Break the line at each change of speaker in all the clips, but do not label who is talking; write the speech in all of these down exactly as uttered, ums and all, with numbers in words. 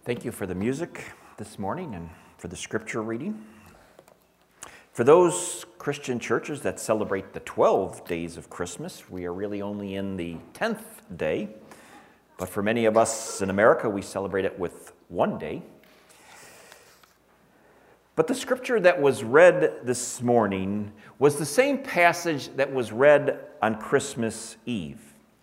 Thank you for the music this morning and for the scripture reading. For those Christian churches that celebrate the twelve days of Christmas, we are really only in the tenth day. But for many of us in America, we celebrate it with one day. But the scripture that was read this morning was the same passage that was read on Christmas Eve,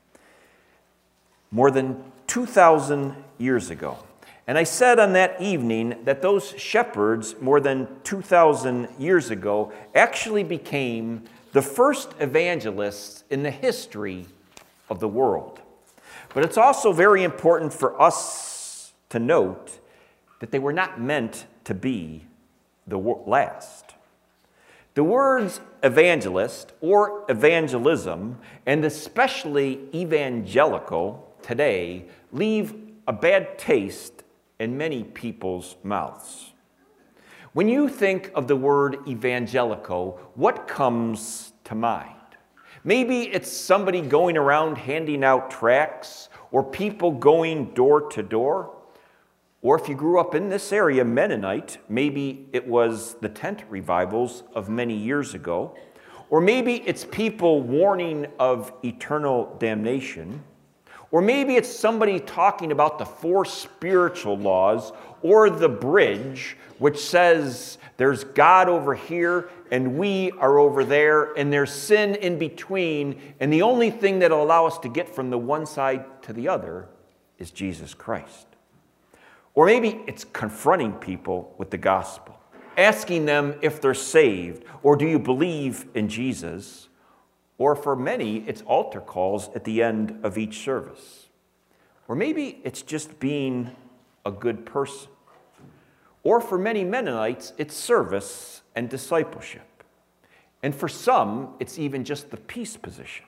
more than two thousand years ago. And I said on that evening that those shepherds, more than two thousand years ago, actually became the first evangelists in the history of the world. But it's also very important for us to note that they were not meant to be the last. The words evangelist or evangelism, and especially evangelical today, leave a bad taste in many people's mouths. When you think of the word evangelical, what comes to mind? Maybe it's somebody going around handing out tracts, or people going door to door. Or if you grew up in this area, Mennonite, maybe it was the tent revivals of many years ago. Or maybe it's people warning of eternal damnation. Or maybe it's somebody talking about the four spiritual laws, or the bridge, which says there's God over here and we are over there, and there's sin in between, and the only thing that'll allow us to get from the one side to the other is Jesus Christ. Or maybe it's confronting people with the gospel, asking them if they're saved, or do you believe in Jesus? Or for many, it's altar calls at the end of each service. Or maybe it's just being a good person. Or for many Mennonites, it's service and discipleship. And for some, it's even just the peace position.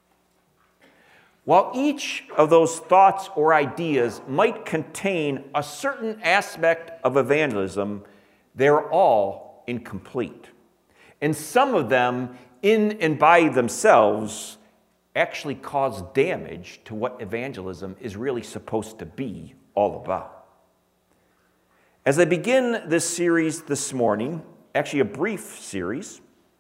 While each of those thoughts or ideas might contain a certain aspect of evangelism, they're all incomplete. And some of them, in and by themselves, actually cause damage to what evangelism is really supposed to be all about. As I begin this series this morning, actually a brief series,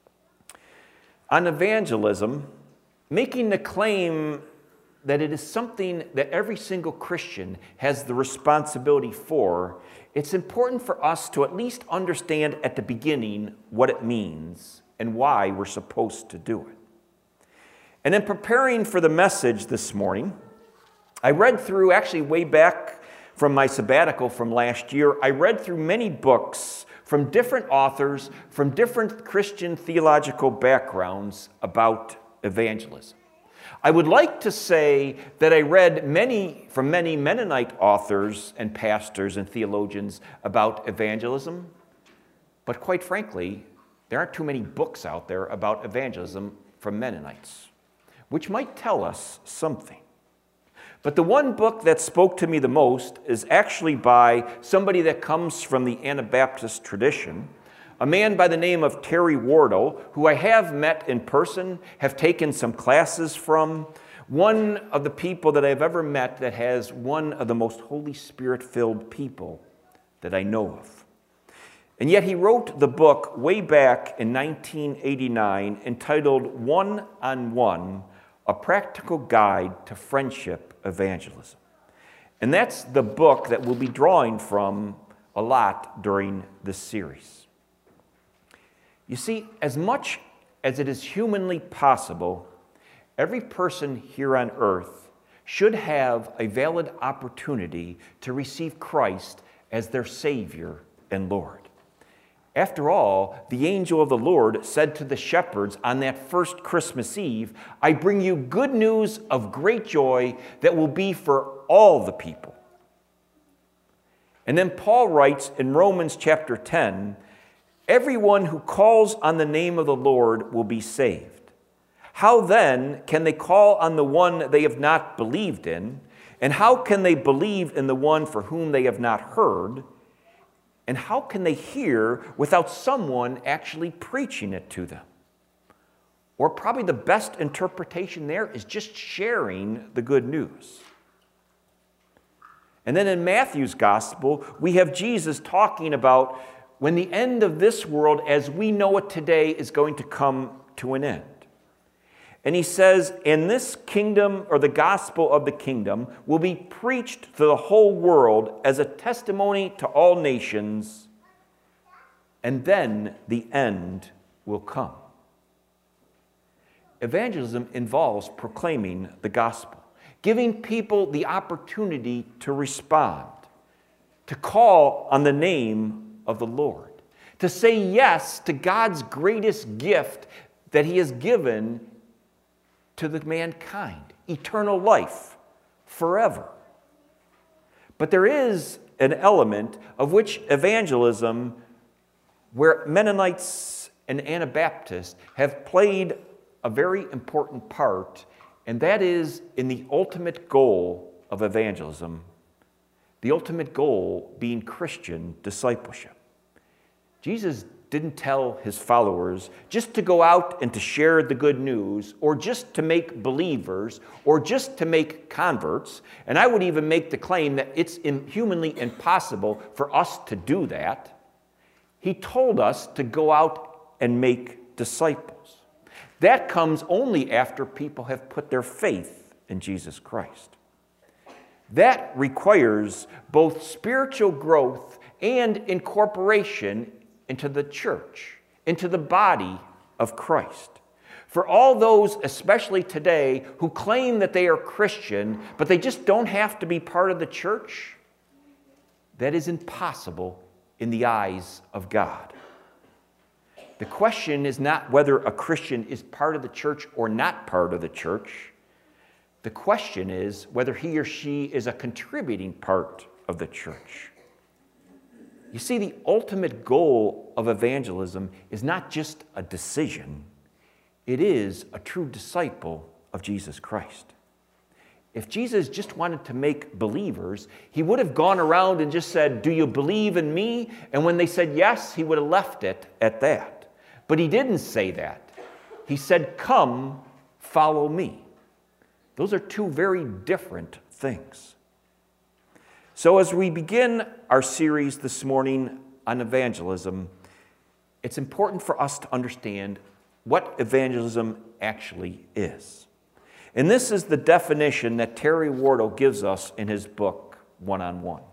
on evangelism, making the claim that it is something that every single Christian has the responsibility for, it's important for us to at least understand at the beginning what it means and why we're supposed to do it. And in preparing for the message this morning, I read through, actually way back from my sabbatical from last year, I read through many books from different authors, from different Christian theological backgrounds about evangelism. I would like to say that I read many from many Mennonite authors and pastors and theologians about evangelism, but quite frankly, there aren't too many books out there about evangelism from Mennonites, which might tell us something. But the one book that spoke to me the most is actually by somebody that comes from the Anabaptist tradition, a man by the name of Terry Wardle, who I have met in person, have taken some classes from, one of the people that I've ever met that has one of the most Holy Spirit-filled people that I know of. And yet he wrote the book way back in nineteen eighty-nine entitled One on One, A Practical Guide to Friendship Evangelism. And that's the book that we'll be drawing from a lot during this series. You see, as much as it is humanly possible, every person here on earth should have a valid opportunity to receive Christ as their Savior and Lord. After all, the angel of the Lord said to the shepherds on that first Christmas Eve, I bring you good news of great joy that will be for all the people. And then Paul writes in Romans chapter ten, everyone who calls on the name of the Lord will be saved. How then can they call on the one they have not believed in? And how can they believe in the one for whom they have not heard? And how can they hear without someone actually preaching it to them? Or probably the best interpretation there is just sharing the good news. And then in Matthew's gospel, we have Jesus talking about when the end of this world as we know it today is going to come to an end. And he says, and this kingdom, or the gospel of the kingdom, will be preached to the whole world as a testimony to all nations, and then the end will come. Evangelism involves proclaiming the gospel, giving people the opportunity to respond, to call on the name of the Lord, to say yes to God's greatest gift that he has given to the mankind, eternal life, forever. But there is an element of which evangelism, where Mennonites and Anabaptists have played a very important part, and that is in the ultimate goal of evangelism, the ultimate goal being Christian discipleship. Jesus didn't tell his followers just to go out and to share the good news, or just to make believers, or just to make converts. And I would even make the claim that it's humanly impossible for us to do that. He told us to go out and make disciples. That comes only after people have put their faith in Jesus Christ. That requires both spiritual growth and incorporation into the church, into the body of Christ. For all those, especially today, who claim that they are Christian, but they just don't have to be part of the church, that is impossible in the eyes of God. The question is not whether a Christian is part of the church or not part of the church. The question is whether he or she is a contributing part of the church. You see, the ultimate goal of evangelism is not just a decision. It is a true disciple of Jesus Christ. If Jesus just wanted to make believers, he would have gone around and just said, "Do you believe in me?" And when they said yes, he would have left it at that. But he didn't say that. He said, "Come, follow me." Those are two very different things. So as we begin our series this morning on evangelism, it's important for us to understand what evangelism actually is. And this is the definition that Terry Wardle gives us in his book, One-on-One.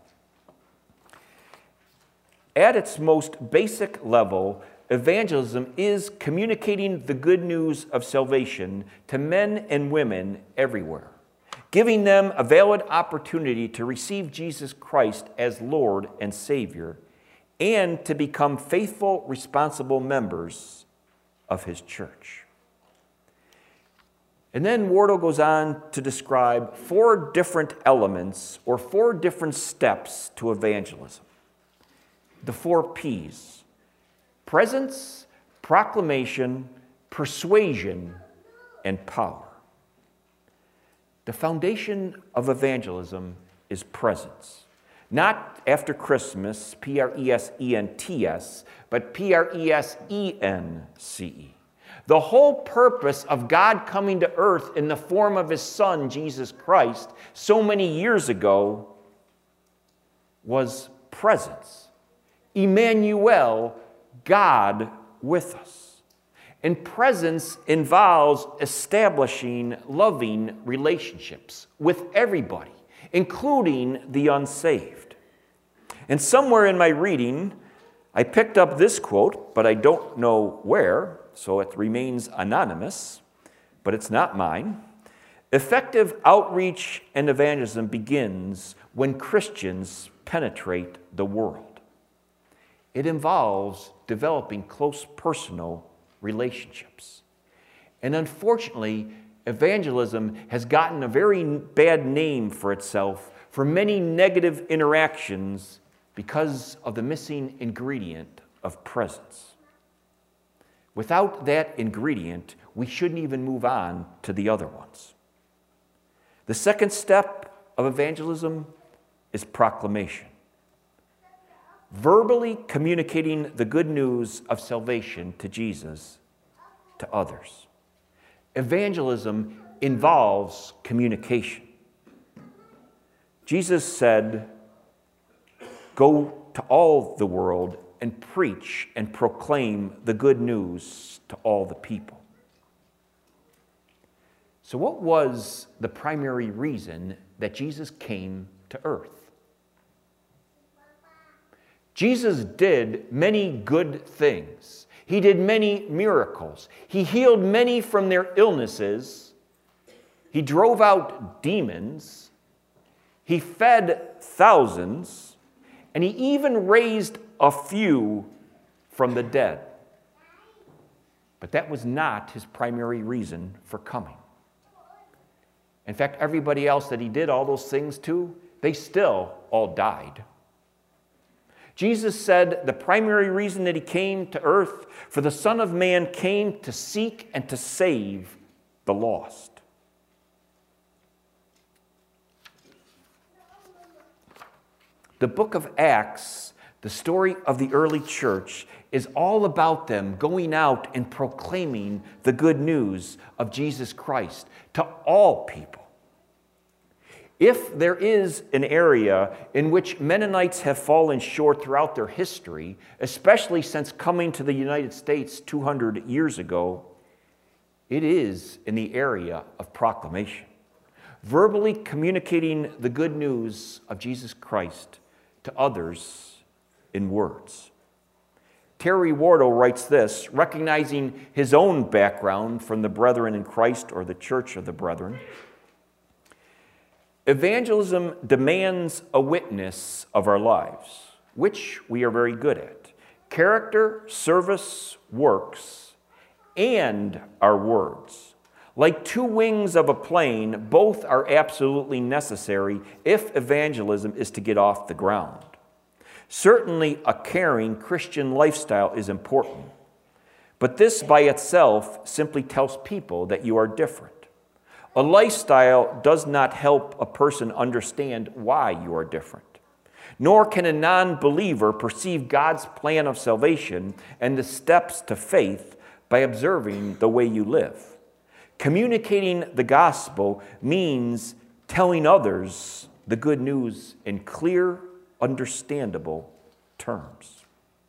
At its most basic level, evangelism is communicating the good news of salvation to men and women everywhere, giving them a valid opportunity to receive Jesus Christ as Lord and Savior, and to become faithful, responsible members of his church. And then Wardle goes on to describe four different elements or four different steps to evangelism. The four P's: presence, proclamation, persuasion, and power. The foundation of evangelism is presence. Not after Christmas, P R E S E N T S, but P R E S E N C E. The whole purpose of God coming to earth in the form of his Son, Jesus Christ, so many years ago, was presence. Emmanuel, God with us. And presence involves establishing loving relationships with everybody, including the unsaved. And somewhere in my reading, I picked up this quote, but I don't know where, so it remains anonymous, but it's not mine. Effective outreach and evangelism begins when Christians penetrate the world. It involves developing close personal relationships. And unfortunately, evangelism has gotten a very bad name for itself for many negative interactions because of the missing ingredient of presence. Without that ingredient, we shouldn't even move on to the other ones. The second step of evangelism is proclamation. Verbally communicating the good news of salvation to Jesus to others. Evangelism involves communication. Jesus said, "Go to all the world and preach and proclaim the good news to all the people." So what was the primary reason that Jesus came to earth? Jesus did many good things. He did many miracles. He healed many from their illnesses. He drove out demons. He fed thousands. And he even raised a few from the dead. But that was not his primary reason for coming. In fact, everybody else that he did all those things to, they still all died. Jesus said the primary reason that he came to earth, for the Son of Man came to seek and to save the lost. The book of Acts, the story of the early church, is all about them going out and proclaiming the good news of Jesus Christ to all people. If there is an area in which Mennonites have fallen short throughout their history, especially since coming to the United States two hundred years ago, it is in the area of proclamation, verbally communicating the good news of Jesus Christ to others in words. Terry Wardle writes this, recognizing his own background from the Brethren in Christ or the Church of the Brethren. Evangelism demands a witness of our lives, which we are very good at. Character, service, works, and our words. Like two wings of a plane, both are absolutely necessary if evangelism is to get off the ground. Certainly, a caring Christian lifestyle is important, but this by itself simply tells people that you are different. A lifestyle does not help a person understand why you are different, nor can a non-believer perceive God's plan of salvation and the steps to faith by observing the way you live. Communicating the gospel means telling others the good news in clear, understandable terms.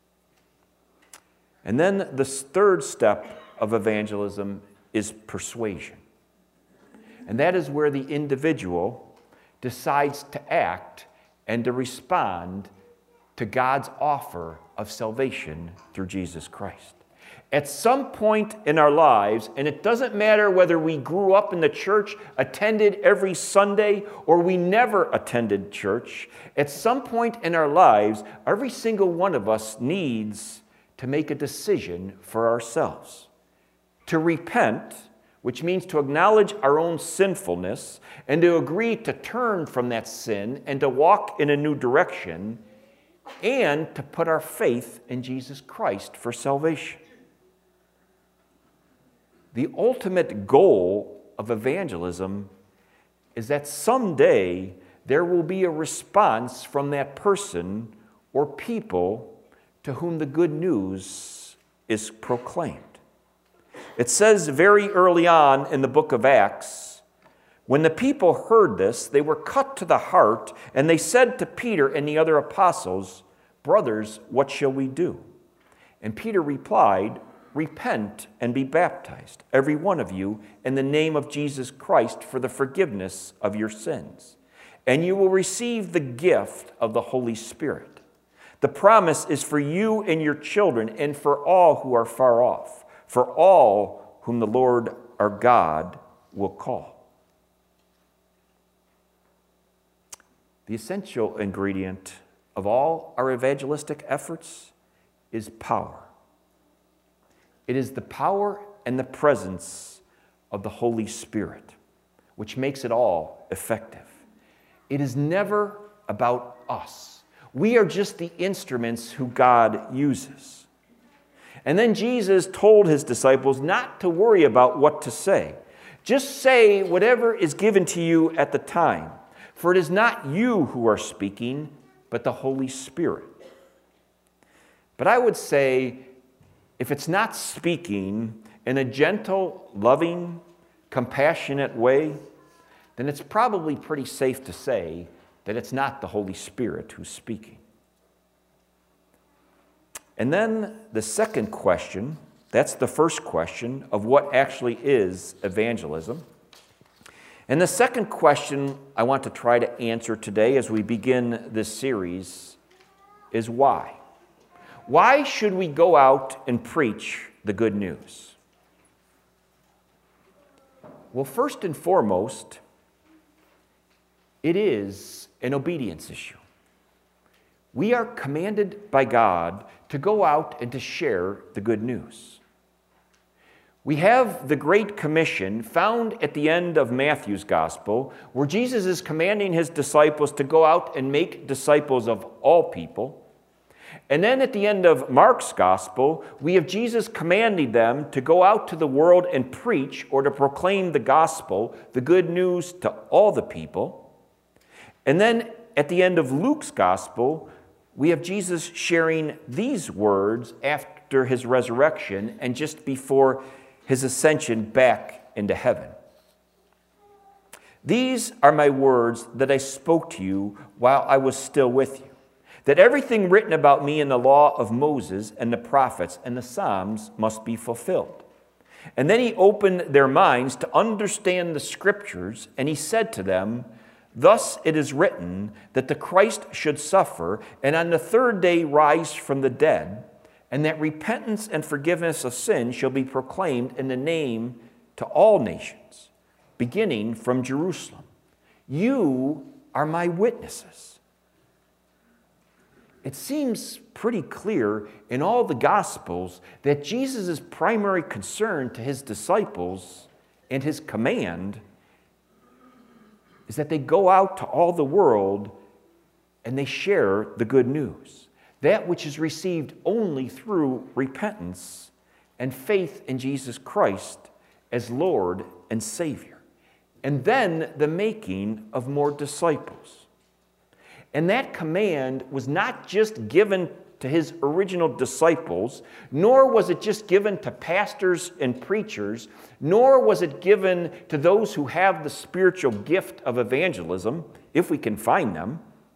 And then the third step of evangelism is persuasion. And that is where the individual decides to act and to respond to God's offer of salvation through Jesus Christ. At some point in our lives, and it doesn't matter whether we grew up in the church, attended every Sunday, or we never attended church, at some point in our lives, every single one of us needs to make a decision for ourselves. To repent, which means to acknowledge our own sinfulness and to agree to turn from that sin and to walk in a new direction, and to put our faith in Jesus Christ for salvation. The ultimate goal of evangelism is that someday there will be a response from that person or people to whom the good news is proclaimed. It says very early on in the book of Acts, when the people heard this, they were cut to the heart, and they said to Peter and the other apostles, "Brothers, what shall we do?" And Peter replied, "Repent and be baptized, every one of you, in the name of Jesus Christ for the forgiveness of your sins, and you will receive the gift of the Holy Spirit. The promise is for you and your children and for all who are far off, for all whom the Lord our God will call." The essential ingredient of all our evangelistic efforts is power. It is the power and the presence of the Holy Spirit, which makes it all effective. It is never about us. We are just the instruments who God uses. And then Jesus told his disciples not to worry about what to say. Just say whatever is given to you at the time, for it is not you who are speaking, but the Holy Spirit. But I would say, if it's not speaking in a gentle, loving, compassionate way, then it's probably pretty safe to say that it's not the Holy Spirit who's speaking. And then the second question, that's the first question of what actually is evangelism. And the second question I want to try to answer today as we begin this series is why? Why should we go out and preach the good news? Well, first and foremost, it is an obedience issue. We are commanded by God to go out and to share the good news. We have the Great Commission found at the end of Matthew's Gospel, where Jesus is commanding his disciples to go out and make disciples of all people. And then at the end of Mark's Gospel, we have Jesus commanding them to go out to the world and preach or to proclaim the gospel, the good news to all the people. And then at the end of Luke's Gospel, we have Jesus sharing these words after his resurrection and just before his ascension back into heaven. These are my words that I spoke to you while I was still with you, that everything written about me in the law of Moses and the prophets and the Psalms must be fulfilled. And then he opened their minds to understand the scriptures, and he said to them, "Thus it is written that the Christ should suffer and on the third day rise from the dead, and that repentance and forgiveness of sin shall be proclaimed in the name to all nations, beginning from Jerusalem. You are my witnesses." It seems pretty clear in all the Gospels that Jesus' primary concern to his disciples and his command is that they go out to all the world and they share the good news, that which is received only through repentance and faith in Jesus Christ as Lord and Savior, and then the making of more disciples. And that command was not just given to his original disciples, nor was it just given to pastors and preachers, nor was it given to those who have the spiritual gift of evangelism, if we can find them.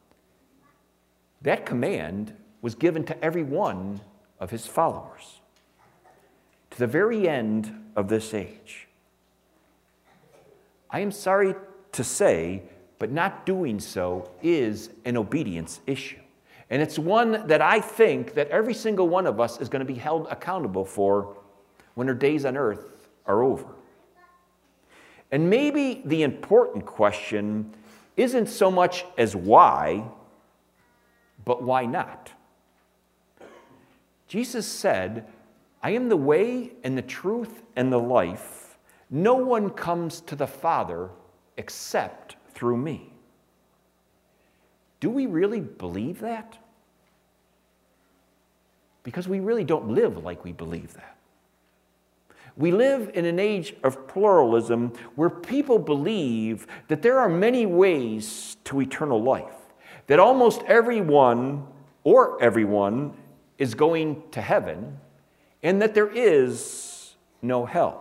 That command was given to every one of his followers, to the very end of this age. I am sorry to say, but not doing so is an obedience issue. And it's one that I think that every single one of us is going to be held accountable for when our days on earth are over. And maybe the important question isn't so much as why, but why not? Jesus said, "I am the way and the truth and the life. No one comes to the Father except through me." Do we really believe that? Because we really don't live like we believe that. We live in an age of pluralism where people believe that there are many ways to eternal life, that almost everyone or everyone is going to heaven, and that there is no hell.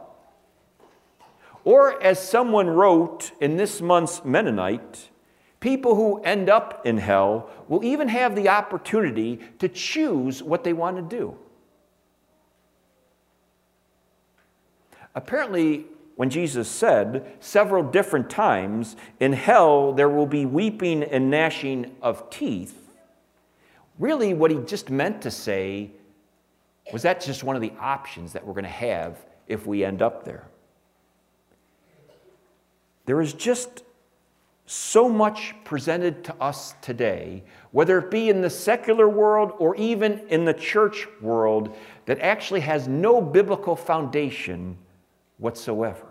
Or as someone wrote in this month's Mennonite, people who end up in hell will even have the opportunity to choose what they want to do. Apparently, when Jesus said several different times, "In hell there will be weeping and gnashing of teeth," really what he just meant to say was that's just one of the options that we're going to have if we end up there. There is just so much presented to us today, whether it be in the secular world or even in the church world, that actually has no biblical foundation whatsoever.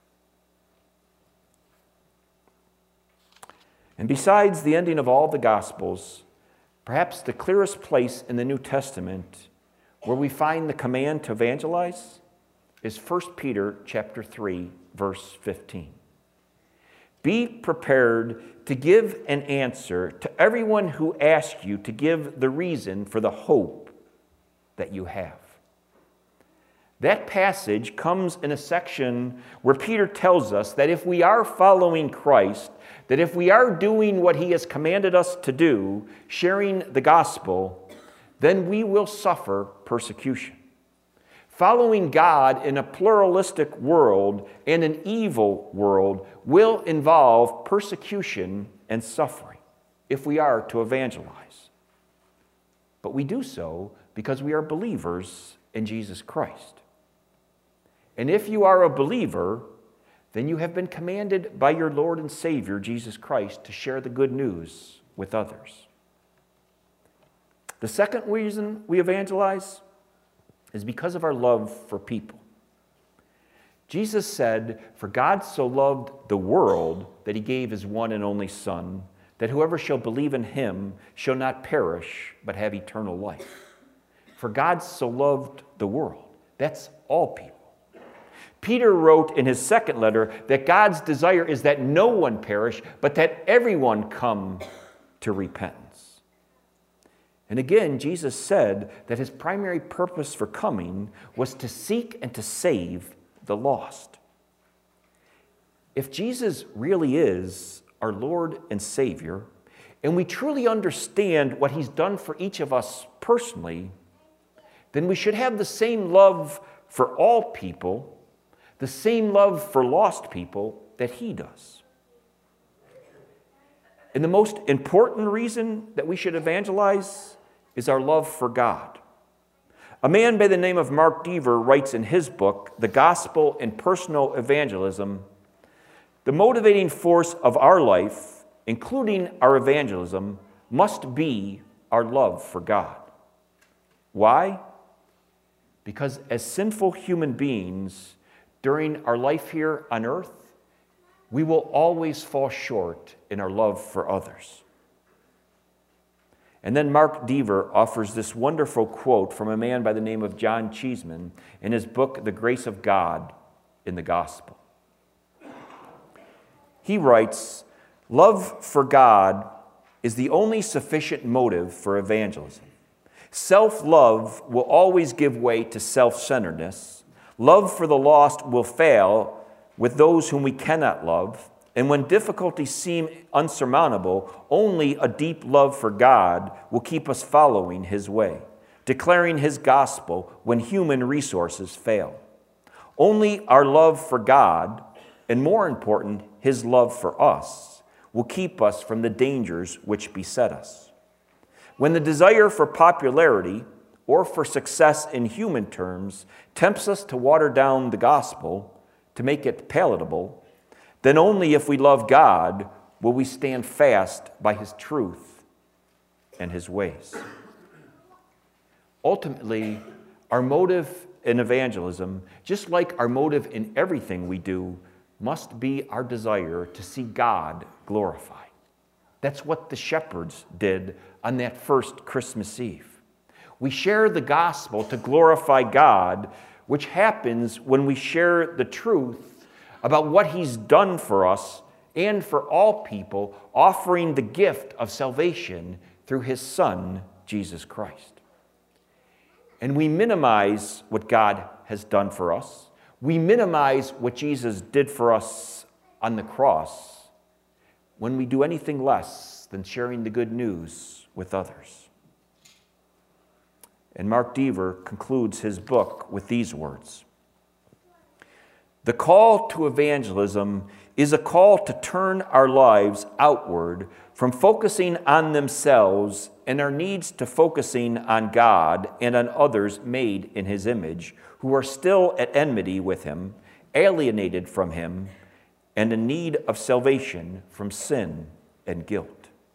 And besides the ending of all the Gospels, perhaps the clearest place in the New Testament where we find the command to evangelize is First Peter chapter three, verse fifteen. "Be prepared to give an answer to everyone who asks you to give the reason for the hope that you have." That passage comes in a section where Peter tells us that if we are following Christ, that if we are doing what he has commanded us to do, sharing the gospel, then we will suffer persecution. Following God in a pluralistic world and an evil world will involve persecution and suffering if we are to evangelize. But we do so because we are believers in Jesus Christ. And if you are a believer, then you have been commanded by your Lord and Savior, Jesus Christ, to share the good news with others. The second reason we evangelize is because of our love for people. Jesus said, "For God so loved the world that he gave his one and only Son, that whoever shall believe in him shall not perish, but have eternal life." For God so loved the world. That's all people. Peter wrote in his second letter that God's desire is that no one perish, but that everyone come to repentance. And again, Jesus said that his primary purpose for coming was to seek and to save the lost. If Jesus really is our Lord and Savior, and we truly understand what he's done for each of us personally, then we should have the same love for all people, the same love for lost people that he does. And the most important reason that we should evangelize is our love for God. A man by the name of Mark Dever writes in his book, The Gospel and Personal Evangelism, the motivating force of our life, including our evangelism, must be our love for God. Why? Because as sinful human beings, during our life here on earth, we will always fall short in our love for others. And then Mark Dever offers this wonderful quote from a man by the name of John Cheeseman in his book, The Grace of God in the Gospel. He writes, "Love for God is the only sufficient motive for evangelism. Self-love will always give way to self-centeredness. Love for the lost will fail with those whom we cannot love. And when difficulties seem unsurmountable, only a deep love for God will keep us following his way, declaring his gospel when human resources fail. Only our love for God, and more important, his love for us, will keep us from the dangers which beset us. When the desire for popularity or for success in human terms tempts us to water down the gospel, to make it palatable, then only if we love God will we stand fast by his truth and his ways." Ultimately, our motive in evangelism, just like our motive in everything we do, must be our desire to see God glorified. That's what the shepherds did on that first Christmas Eve. We share the gospel to glorify God, which happens when we share the truth about what he's done for us and for all people, offering the gift of salvation through his Son, Jesus Christ. And we minimize what God has done for us. We minimize what Jesus did for us on the cross when we do anything less than sharing the good news with others. And Mark Dever concludes his book with these words: "The call to evangelism is a call to turn our lives outward from focusing on themselves and our needs to focusing on God and on others made in his image, who are still at enmity with him, alienated from him, and in need of salvation from sin and guilt."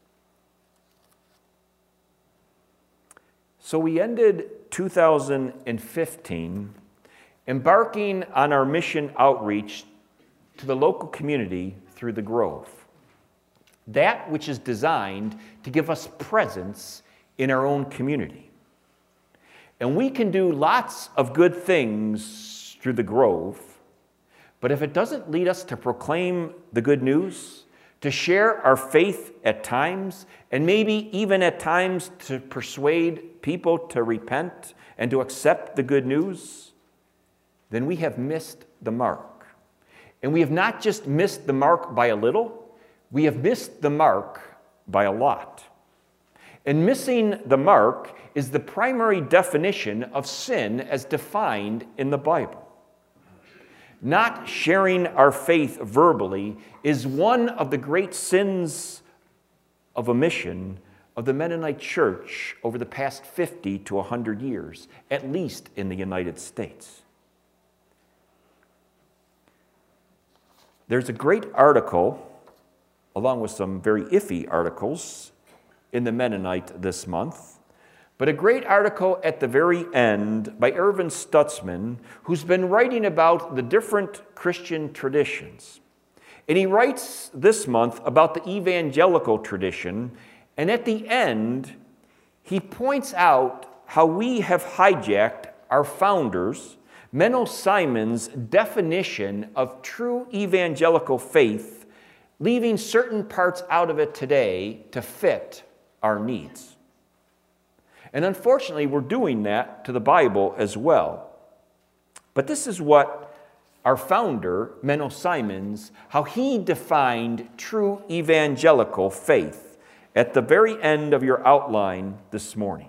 So we ended two thousand fifteen embarking on our mission outreach to the local community through the Grove. That which is designed to give us presence in our own community. And we can do lots of good things through the Grove, but if it doesn't lead us to proclaim the good news, to share our faith at times, and maybe even at times to persuade people to repent and to accept the good news, then we have missed the mark. And we have not just missed the mark by a little, we have missed the mark by a lot. And missing the mark is the primary definition of sin as defined in the Bible. Not sharing our faith verbally is one of the great sins of omission of the Mennonite Church over the past fifty to one hundred years, at least in the United States. There's a great article, along with some very iffy articles, in the Mennonite this month, but a great article at the very end by Ervin Stutzman, who's been writing about the different Christian traditions. And he writes this month about the evangelical tradition, and at the end, he points out how we have hijacked our founders, Menno Simon's definition of true evangelical faith, leaving certain parts out of it today to fit our needs. And unfortunately, we're doing that to the Bible as well. But this is what our founder, Menno Simons, how he defined true evangelical faith at the very end of your outline this morning.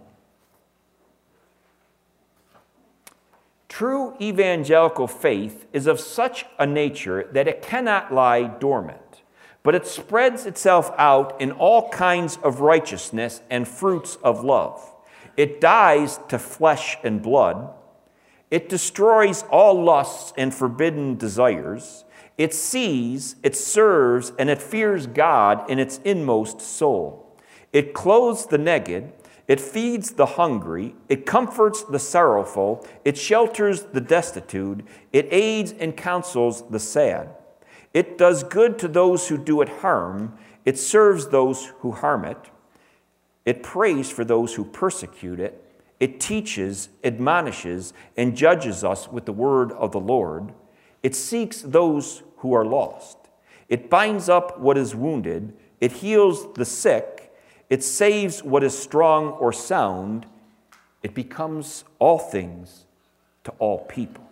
True evangelical faith is of such a nature that it cannot lie dormant, but it spreads itself out in all kinds of righteousness and fruits of love. It dies to flesh and blood. It destroys all lusts and forbidden desires. It sees, it serves, and it fears God in its inmost soul. It clothes the naked. It feeds the hungry. It comforts the sorrowful. It shelters the destitute. It aids and counsels the sad. It does good to those who do it harm. It serves those who harm it. It prays for those who persecute it. It teaches, admonishes, and judges us with the word of the Lord. It seeks those who are lost. It binds up what is wounded. It heals the sick. It saves what is strong or sound. It becomes all things to all people.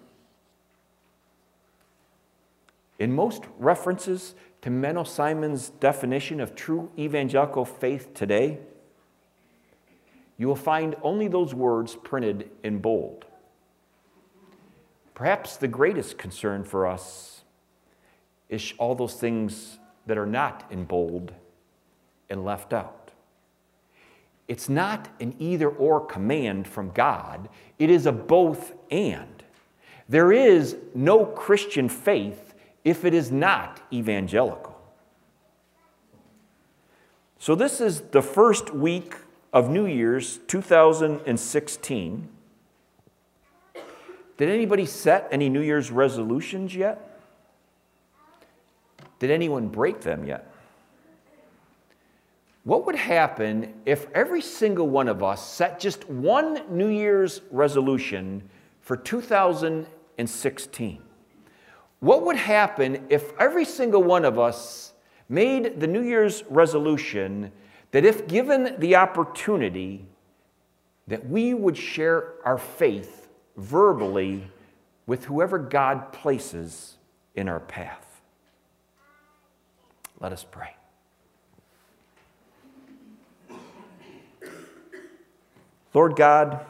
In most references to Menno Simon's definition of true evangelical faith today, you will find only those words printed in bold. Perhaps the greatest concern for us is all those things that are not in bold and left out. It's not an either-or command from God. It is a both and. There is no Christian faith if it is not evangelical. So this is the first week of New Year's two thousand sixteen. Did anybody set any New Year's resolutions yet? Did anyone break them yet? What would happen if every single one of us set just one New Year's resolution for two thousand sixteen? What would happen if every single one of us made the New Year's resolution that if given the opportunity, that we would share our faith verbally with whoever God places in our path? Let us pray. Lord God,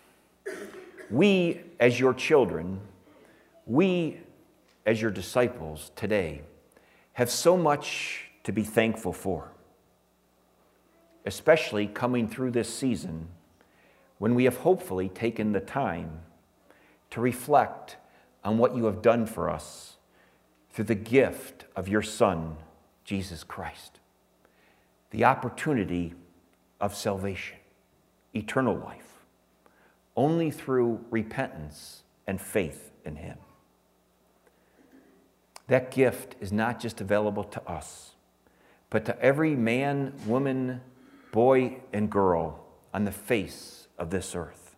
we as your children, we as your disciples today have so much to be thankful for, especially coming through this season when we have hopefully taken the time to reflect on what you have done for us through the gift of your Son, Jesus Christ, the opportunity of salvation, eternal life, only through repentance and faith in him. That gift is not just available to us, but to every man, woman, boy, and girl on the face of this earth.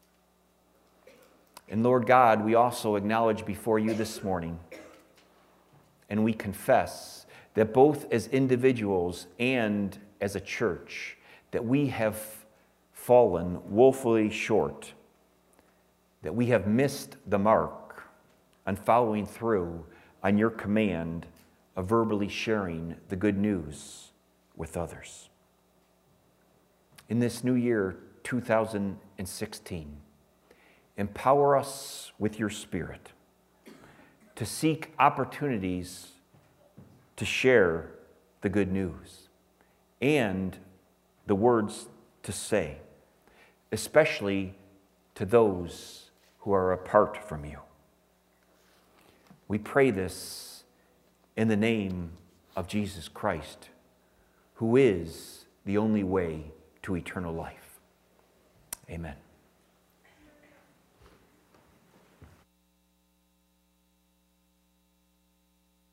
And Lord God, we also acknowledge before you this morning, and we confess that both as individuals and as a church, that we have fallen woefully short, that we have missed the mark, on following through on your command of verbally sharing the good news with others. In this new year, two thousand sixteen, empower us with your Spirit to seek opportunities to share the good news and the words to say, especially to those who are apart from you. We pray this in the name of Jesus Christ, who is the only way to eternal life. Amen.